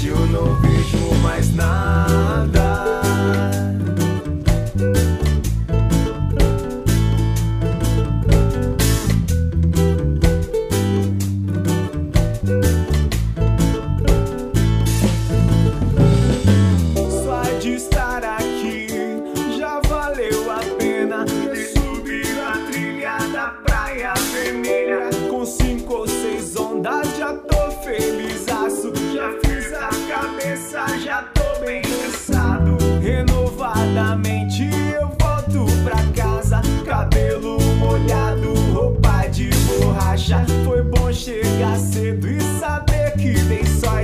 hoje eu não vejo mais nada. Só de estar aqui já valeu a pena ter subido a trilha da Praia Vermelha. Com 5 ou 6 ondas já tô felizaço. Já fiz a cabeça, já tô bem cansado. Renovadamente eu volto pra casa, cabelo molhado, roupa de borracha. Foi bom chegar cedo e saber que dei sorte.